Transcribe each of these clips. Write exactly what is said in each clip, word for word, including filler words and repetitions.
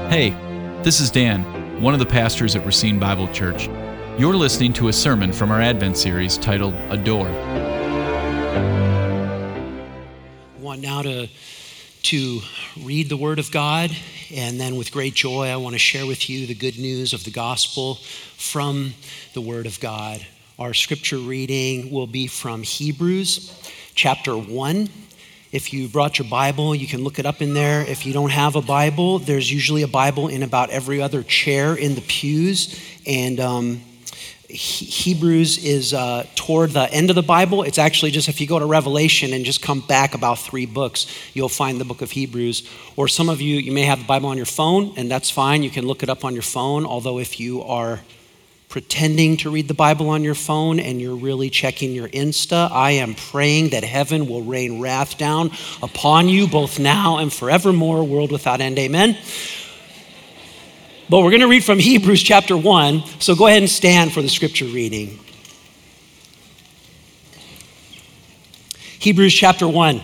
Hey, this is Dan, one of the pastors at Racine Bible Church. You're listening to a sermon from our Advent series titled Adore. I want now to, to read the Word of God, and then with great joy, I want to share with you the good news of the gospel from the Word of God. Our scripture reading will be from Hebrews chapter one. If you brought your Bible, you can look it up in there. If you don't have a Bible, there's usually a Bible in about every other chair in the pews. And um, he- Hebrews is uh, toward the end of the Bible. It's actually just, if you go to Revelation and just come back about three books, you'll find the book of Hebrews. Or some of you, you may have the Bible on your phone, and that's fine. You can look it up on your phone. Although if you are pretending to read the Bible on your phone and you're really checking your Insta, I am praying that heaven will rain wrath down upon you both now and forevermore, world without end, amen. But we're going to read from Hebrews chapter one, so go ahead and stand for the scripture reading. Hebrews chapter one.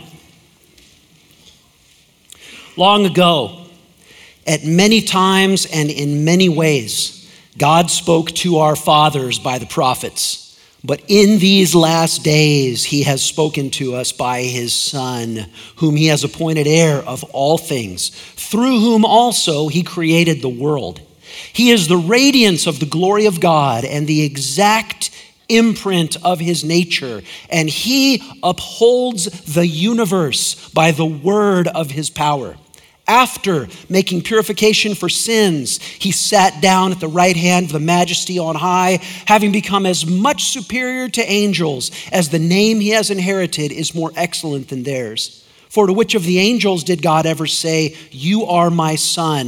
Long ago, at many times and in many ways, God spoke to our fathers by the prophets, but in these last days he has spoken to us by his Son, whom he has appointed heir of all things, through whom also he created the world. He is the radiance of the glory of God and the exact imprint of his nature, and he upholds the universe by the word of his power. After making purification for sins, he sat down at the right hand of the Majesty on high, having become as much superior to angels as the name he has inherited is more excellent than theirs. For to which of the angels did God ever say, "You are my son,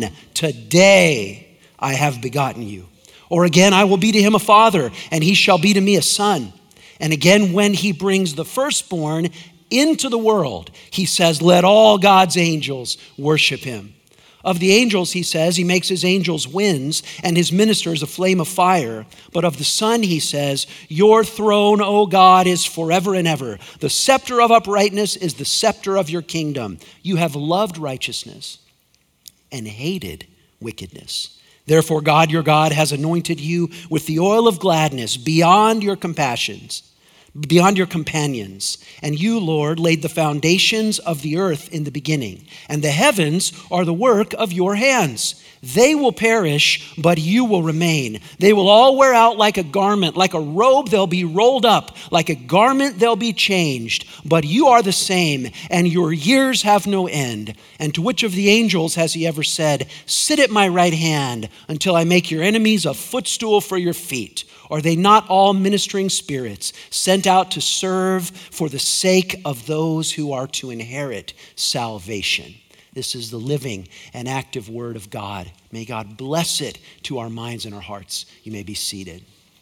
today I have begotten you"? Or again, "I will be to him a father, and he shall be to me a son"? And again, when he brings the firstborn into the world, he says, "Let all God's angels worship him." Of the angels, he says, he makes his angels winds and his ministers a flame of fire. But of the Son, he says, "Your throne, O God, is forever and ever. The scepter of uprightness is the scepter of your kingdom. You have loved righteousness and hated wickedness. Therefore, God, your God, has anointed you with the oil of gladness beyond your compassions. beyond your companions. And you, Lord, laid the foundations of the earth in the beginning, and the heavens are the work of your hands. They will perish, but you will remain. They will all wear out like a garment, like a robe they'll be rolled up, like a garment they'll be changed. But you are the same, and your years have no end. And to which of the angels has he ever said, "Sit at my right hand until I make your enemies a footstool for your feet"? Are they not all ministering spirits sent out to serve for the sake of those who are to inherit salvation? This is the living and active word of God. May God bless it to our minds and our hearts. You may be seated.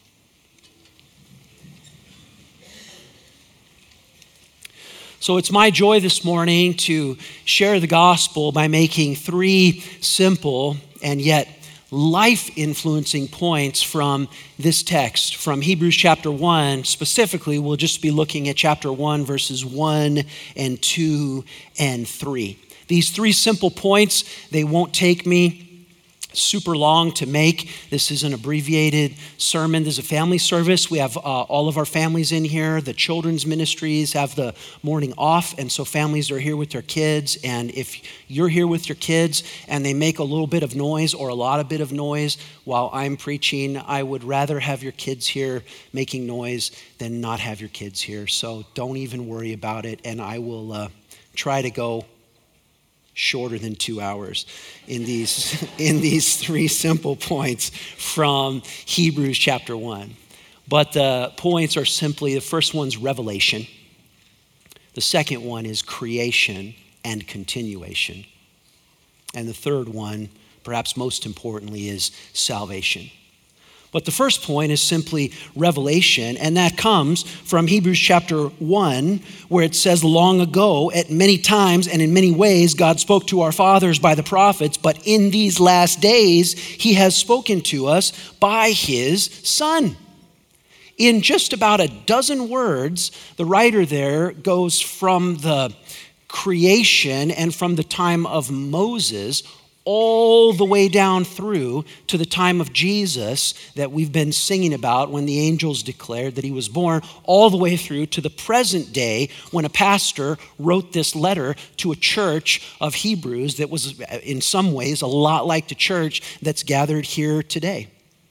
So it's my joy this morning to share the gospel by making three simple and yet life-influencing points from this text, from Hebrews chapter one. Specifically, we'll just be looking at chapter one, verses one and two and three. These three simple points, they won't take me super long to make. This is an abbreviated sermon. This is a family service. We have uh, all of our families in here. The children's ministries have the morning off, and so families are here with their kids. And if you're here with your kids and they make a little bit of noise or a lot of bit of noise while I'm preaching, I would rather have your kids here making noise than not have your kids here. So don't even worry about it, and I will uh, try to go shorter than two hours in these in these three simple points from Hebrews chapter one. But the points are simply, the first one's revelation. The second one is creation and continuation. And the third one, perhaps most importantly, is salvation. But the first point is simply revelation, and that comes from Hebrews chapter one, where it says, long ago, at many times and in many ways, God spoke to our fathers by the prophets, but in these last days, he has spoken to us by his Son. In just about a dozen words, the writer there goes from the creation and from the time of Moses all the way down through to the time of Jesus that we've been singing about when the angels declared that he was born, all the way through to the present day when a pastor wrote this letter to a church of Hebrews that was in some ways a lot like the church that's gathered here today.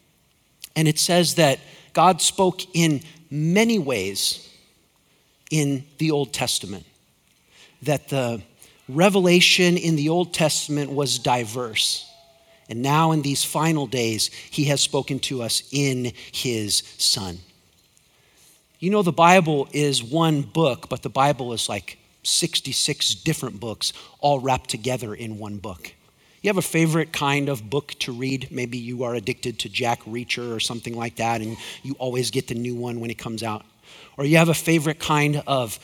And it says that God spoke in many ways in the Old Testament, that the revelation in the Old Testament was diverse. And now in these final days, he has spoken to us in his Son. You know, the Bible is one book, but the Bible is like sixty-six different books all wrapped together in one book. You have a favorite kind of book to read? Maybe you are addicted to Jack Reacher or something like that, and you always get the new one when it comes out. Or you have a favorite kind of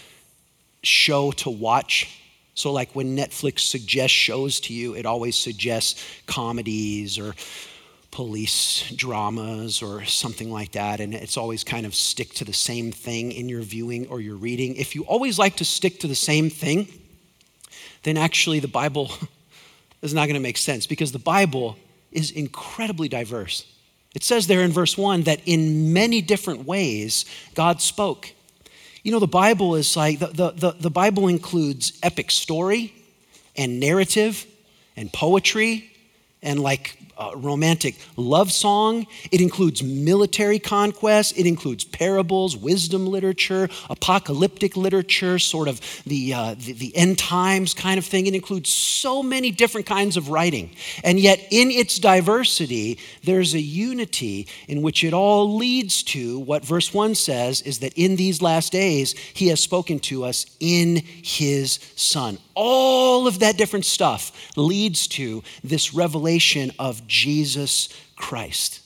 show to watch. So like when Netflix suggests shows to you, it always suggests comedies or police dramas or something like that. And it's always kind of stick to the same thing in your viewing or your reading. If you always like to stick to the same thing, then actually the Bible is not going to make sense, because the Bible is incredibly diverse. It says there in verse one that in many different ways God spoke. You know, the Bible is like, the, the, the, the Bible includes epic story and narrative and poetry and like uh, romantic love song. It includes military conquest. It includes parables, wisdom literature, apocalyptic literature, sort of the, uh, the, the end times kind of thing. It includes so many different kinds of writing. And yet in its diversity, there's a unity in which it all leads to what verse one says is that in these last days, he has spoken to us in his Son. All of that different stuff leads to this revelation of Jesus Christ.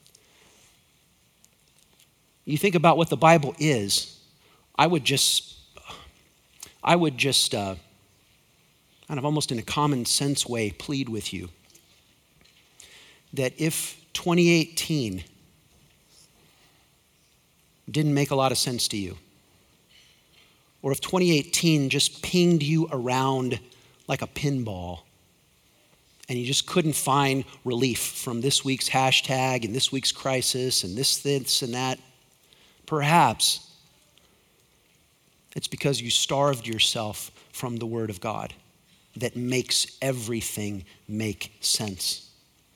You think about what the Bible is, I would just, I would just, uh, kind of almost in a common sense way, plead with you that if twenty eighteen didn't make a lot of sense to you, or if twenty eighteen just pinged you around like a pinball, and you just couldn't find relief from this week's hashtag and this week's crisis and this, this, and that, perhaps it's because you starved yourself from the Word of God that makes everything make sense.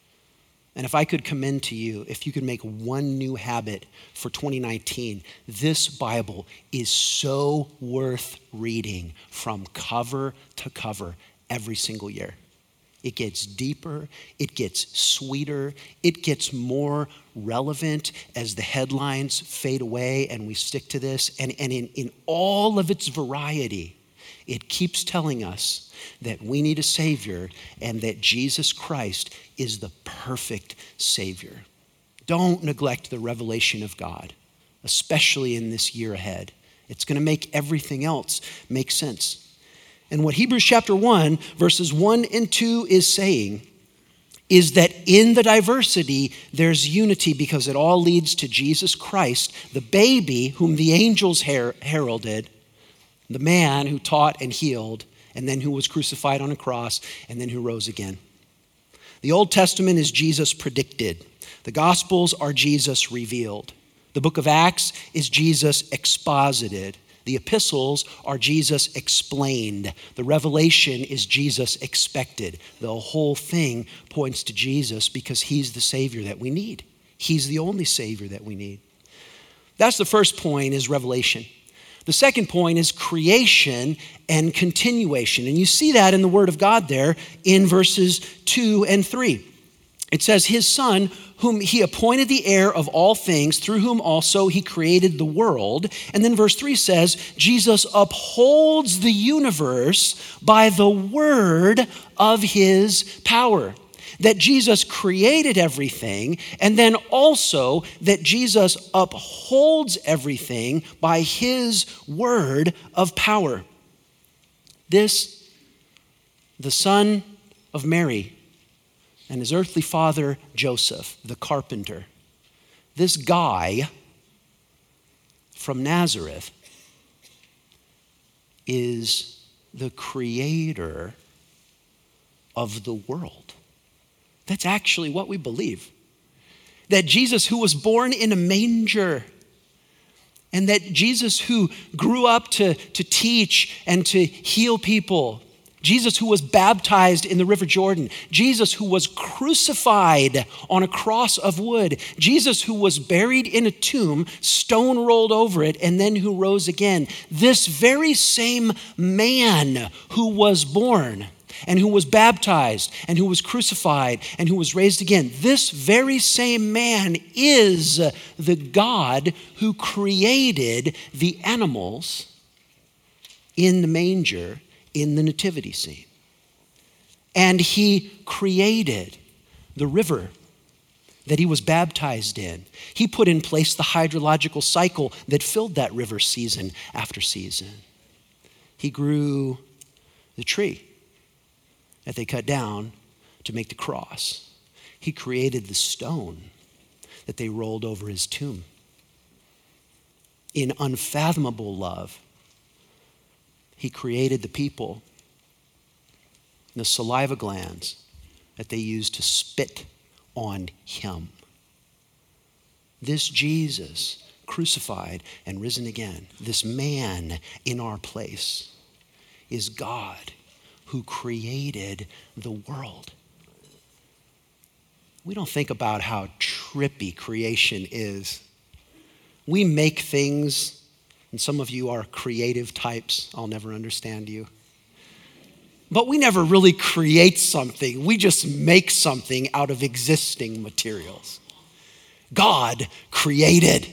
And if I could commend to you, if you could make one new habit for twenty nineteen, this Bible is so worth reading from cover to cover every single year. It gets deeper, it gets sweeter, it gets more relevant as the headlines fade away and we stick to this. And, and in, in all of its variety, it keeps telling us that we need a Savior and that Jesus Christ is the perfect Savior. Don't neglect the revelation of God, especially in this year ahead. It's going to make everything else make sense. And what Hebrews chapter one, verses one and two is saying is that in the diversity, there's unity because it all leads to Jesus Christ, the baby whom the angels her- heralded, the man who taught and healed, and then who was crucified on a cross, and then who rose again. The Old Testament is Jesus predicted. The Gospels are Jesus revealed. The book of Acts is Jesus exposited. The epistles are Jesus explained. The revelation is Jesus expected. The whole thing points to Jesus because he's the Savior that we need. He's the only Savior that we need. That's the first point, is revelation. The second point is creation and continuation. And you see that in the Word of God there in verses two and three. It says, his Son, whom he appointed the heir of all things, through whom also he created the world. And then verse three says, Jesus upholds the universe by the word of his power. That Jesus created everything, and then also that Jesus upholds everything by his word of power. This, the son of Mary, and his earthly father, Joseph, the carpenter. This guy from Nazareth is the creator of the world. That's actually what we believe. That Jesus, who was born in a manger, and that Jesus, who grew up to, to teach and to heal people, Jesus, who was baptized in the River Jordan, Jesus, who was crucified on a cross of wood, Jesus, who was buried in a tomb, stone rolled over it, and then who rose again. This very same man who was born and who was baptized and who was crucified and who was raised again, this very same man is the God who created the animals in the manger in the nativity scene. And he created the river that he was baptized in. He put in place the hydrological cycle that filled that river season after season. He grew the tree that they cut down to make the cross. He created the stone that they rolled over his tomb. In unfathomable love, he created the people, the saliva glands that they used to spit on him. This Jesus, crucified and risen again, this man in our place, is God who created the world. We don't think about how trippy creation is. We make things. And some of you are creative types. I'll never understand you. But we never really create something. We just make something out of existing materials. God created.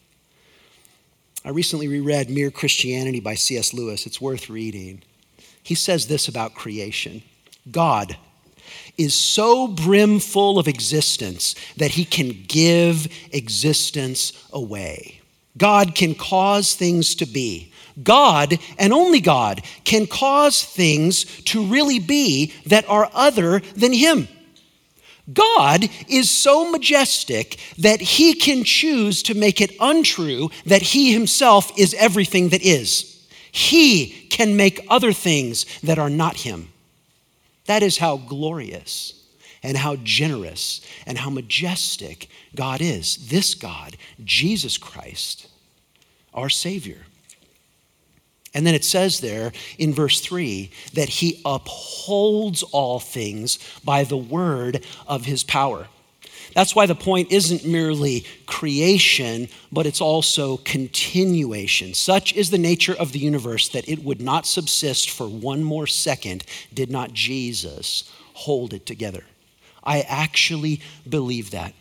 I recently reread Mere Christianity by C S Lewis. It's worth reading. He says this about creation. God is so brimful of existence that he can give existence away. God can cause things to be. God, and only God, can cause things to really be that are other than him. God is so majestic that he can choose to make it untrue that he himself is everything that is. He can make other things that are not him. That is how glorious and how generous and how majestic God is. This God, Jesus Christ, our Savior. And then it says there in verse three that he upholds all things by the word of his power. That's why the point isn't merely creation, but it's also continuation. Such is the nature of the universe that it would not subsist for one more second did not Jesus hold it together. I actually believe that.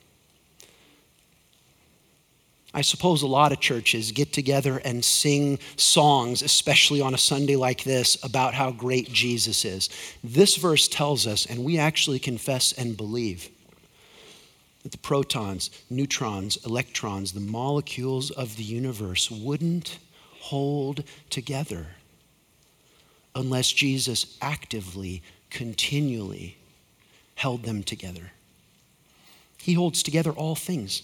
I suppose a lot of churches get together and sing songs, especially on a Sunday like this, about how great Jesus is. This verse tells us, and we actually confess and believe, that the protons, neutrons, electrons, the molecules of the universe wouldn't hold together unless Jesus actively, continually held them together. He holds together all things.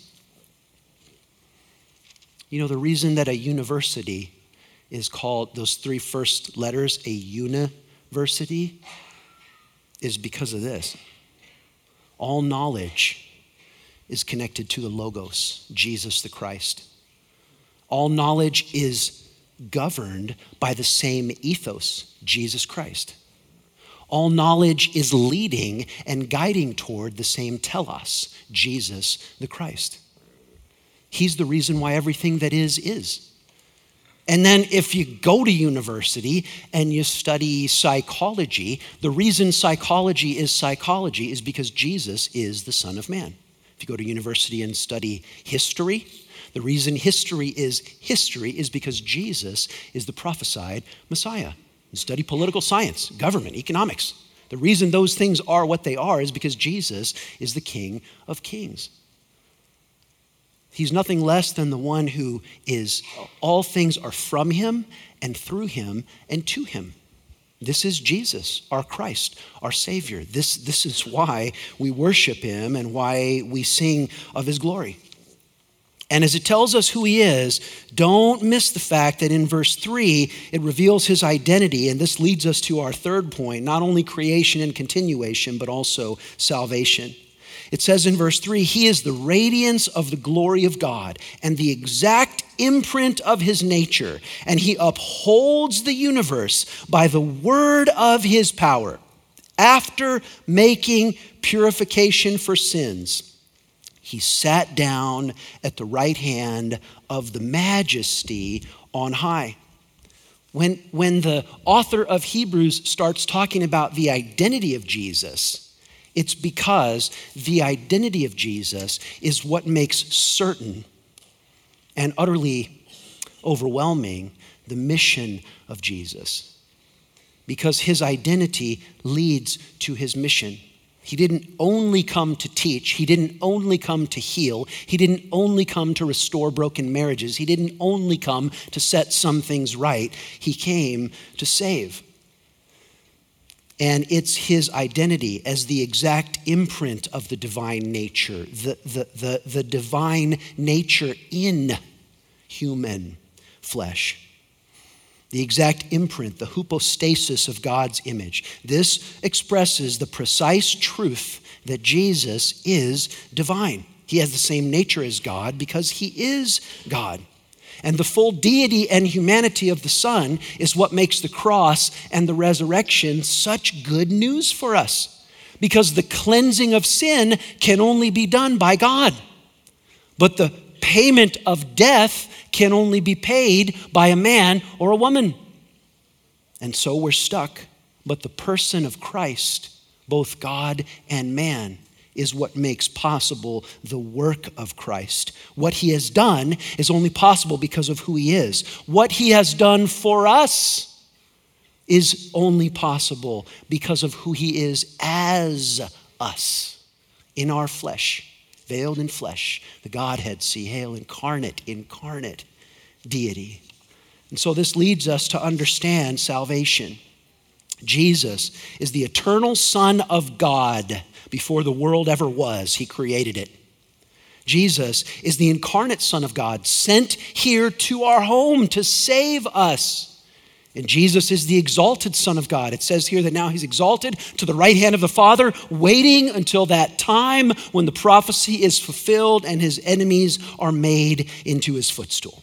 You know, the reason that a university is called, those three first letters, a university, is because of this. All knowledge is connected to the Logos, Jesus the Christ. All knowledge is governed by the same ethos, Jesus Christ. All knowledge is leading and guiding toward the same telos, Jesus the Christ. He's the reason why everything that is, is. And then if you go to university and you study psychology, the reason psychology is psychology is because Jesus is the Son of Man. If you go to university and study history, the reason history is history is because Jesus is the prophesied Messiah. You study political science, government, economics. The reason those things are what they are is because Jesus is the King of Kings. He's nothing less than the one who is, all things are from him and through him and to him. This is Jesus, our Christ, our Savior. This, this is why we worship him and why we sing of his glory. And as it tells us who he is, don't miss the fact that in verse three, it reveals his identity. And this leads us to our third point, not only creation and continuation, but also salvation. It says in verse three, he is the radiance of the glory of God and the exact imprint of his nature, and he upholds the universe by the word of his power. After making purification for sins, he sat down at the right hand of the majesty on high. When, when the author of Hebrews starts talking about the identity of Jesus, it's because the identity of Jesus is what makes certain and utterly overwhelming the mission of Jesus. Because his identity leads to his mission. He didn't only come to teach. He didn't only come to heal. He didn't only come to restore broken marriages. He didn't only come to set some things right. He came to save. And it's his identity as the exact imprint of the divine nature, the, the, the, the divine nature in human flesh. The exact imprint, the hypostasis of God's image. This expresses the precise truth that Jesus is divine. He has the same nature as God because he is God. And the full deity and humanity of the Son is what makes the cross and the resurrection such good news for us. Because the cleansing of sin can only be done by God. But the payment of death can only be paid by a man or a woman. And so we're stuck. But the person of Christ, both God and man, is what makes possible the work of Christ. What he has done is only possible because of who he is. What he has done for us is only possible because of who he is as us, in our flesh. Veiled in flesh, the Godhead, see, hail, incarnate, incarnate deity. And so this leads us to understand salvation. Jesus is the eternal Son of God. Before the world ever was, he created it. Jesus is the incarnate Son of God, sent here to our home to save us. And Jesus is the exalted Son of God. It says here that now he's exalted to the right hand of the Father, waiting until that time when the prophecy is fulfilled and his enemies are made into his footstool.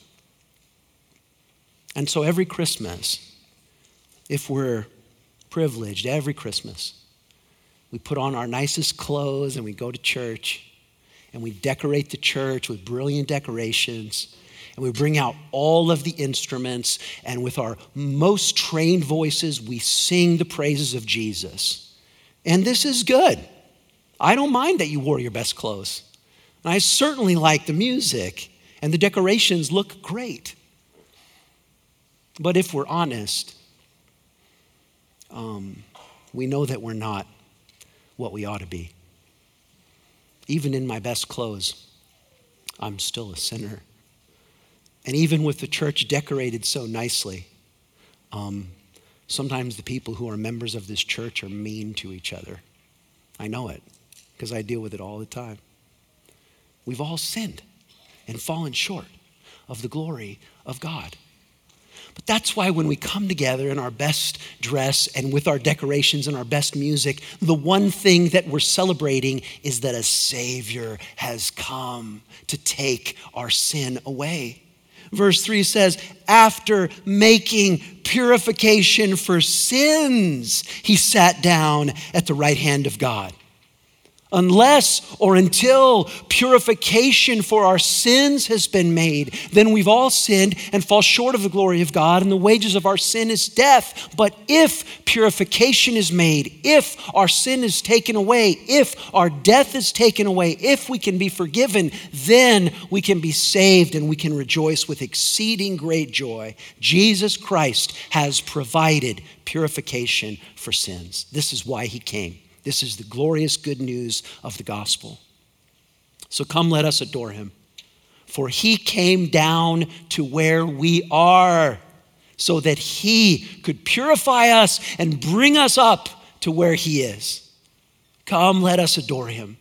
And so every Christmas, if we're privileged, every Christmas, we put on our nicest clothes and we go to church and we decorate the church with brilliant decorations. And we bring out all of the instruments, and with our most trained voices, we sing the praises of Jesus. And this is good. I don't mind that you wore your best clothes. And I certainly like the music, and the decorations look great. But if we're honest, um, we know that we're not what we ought to be. Even in my best clothes, I'm still a sinner. And even with the church decorated so nicely, um, sometimes the people who are members of this church are mean to each other. I know it because I deal with it all the time. We've all sinned and fallen short of the glory of God. But that's why when we come together in our best dress and with our decorations and our best music, the one thing that we're celebrating is that a Savior has come to take our sin away. Verse three says, after making purification for sins, he sat down at the right hand of God. Unless or until purification for our sins has been made, then we've all sinned and fall short of the glory of God, and the wages of our sin is death. But if purification is made, if our sin is taken away, if our death is taken away, if we can be forgiven, then we can be saved and we can rejoice with exceeding great joy. Jesus Christ has provided purification for sins. This is why he came. This is the glorious good news of the gospel. So come, let us adore him. For he came down to where we are so that he could purify us and bring us up to where he is. Come, let us adore him.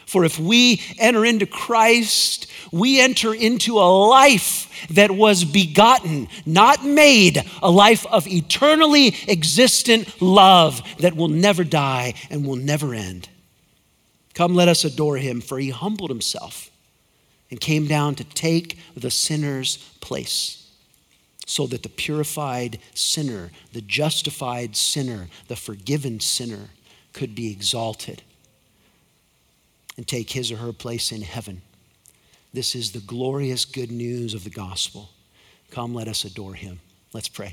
For if we enter into Christ, we enter into a life that was begotten, not made, a life of eternally existent love that will never die and will never end. Come, let us adore him, for he humbled himself and came down to take the sinner's place, so that the purified sinner, the justified sinner, the forgiven sinner could be exalted and take his or her place in heaven. This is the glorious good news of the gospel. Come, let us adore him. Let's pray.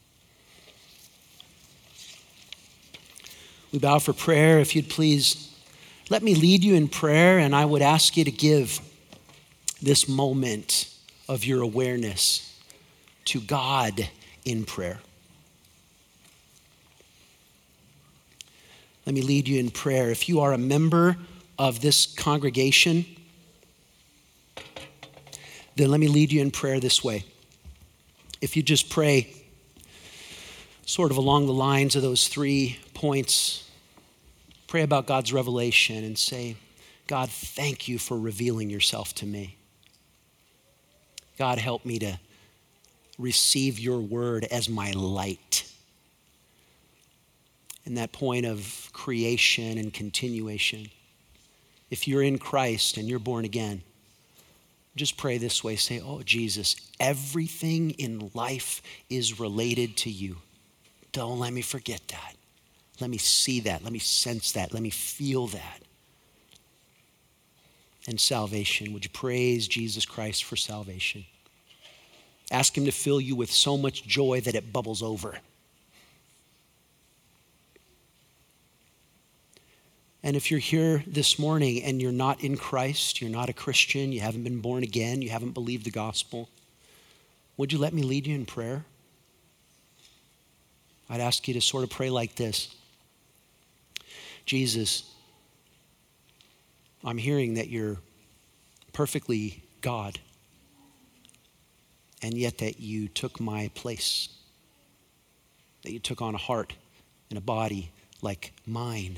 We bow for prayer. If you'd please let me lead you in prayer, and I would ask you to give this moment of your awareness to God in prayer. Let me lead you in prayer. If you are a member of this congregation, then let me lead you in prayer this way. If you just pray sort of along the lines of those three points, pray about God's revelation and say, God, thank you for revealing yourself to me. God, help me to receive your word as my light. In that point of creation and continuation, if you're in Christ and you're born again, just pray this way. Say, oh, Jesus, everything in life is related to you. Don't let me forget that. Let me see that. Let me sense that. Let me feel that. And salvation. Would you praise Jesus Christ for salvation? Ask him to fill you with so much joy that it bubbles over. And if you're here this morning and you're not in Christ, you're not a Christian, you haven't been born again, you haven't believed the gospel, would you let me lead you in prayer? I'd ask you to sort of pray like this. Jesus, I'm hearing that you're perfectly God, and yet that you took my place, that you took on a heart and a body like mine.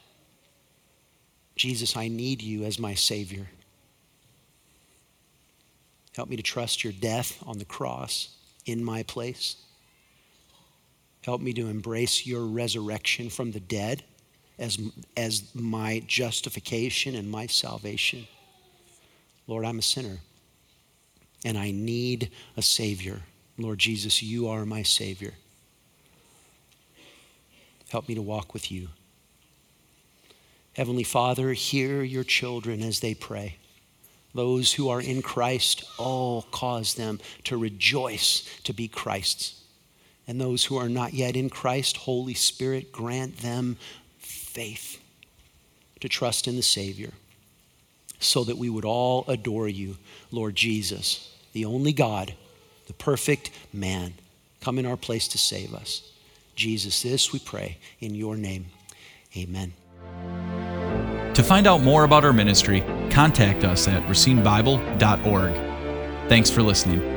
Jesus, I need you as my Savior. Help me to trust your death on the cross in my place. Help me to embrace your resurrection from the dead as, as my justification and my salvation. Lord, I'm a sinner, and I need a Savior. Lord Jesus, you are my Savior. Help me to walk with you. Heavenly Father, hear your children as they pray. Those who are in Christ, oh, cause them to rejoice to be Christ's. And those who are not yet in Christ, Holy Spirit, grant them faith to trust in the Savior, so that we would all adore you, Lord Jesus, the only God, the perfect man. Come in our place to save us. Jesus, this we pray in your name. Amen. To find out more about our ministry, contact us at racine bible dot org. Thanks for listening.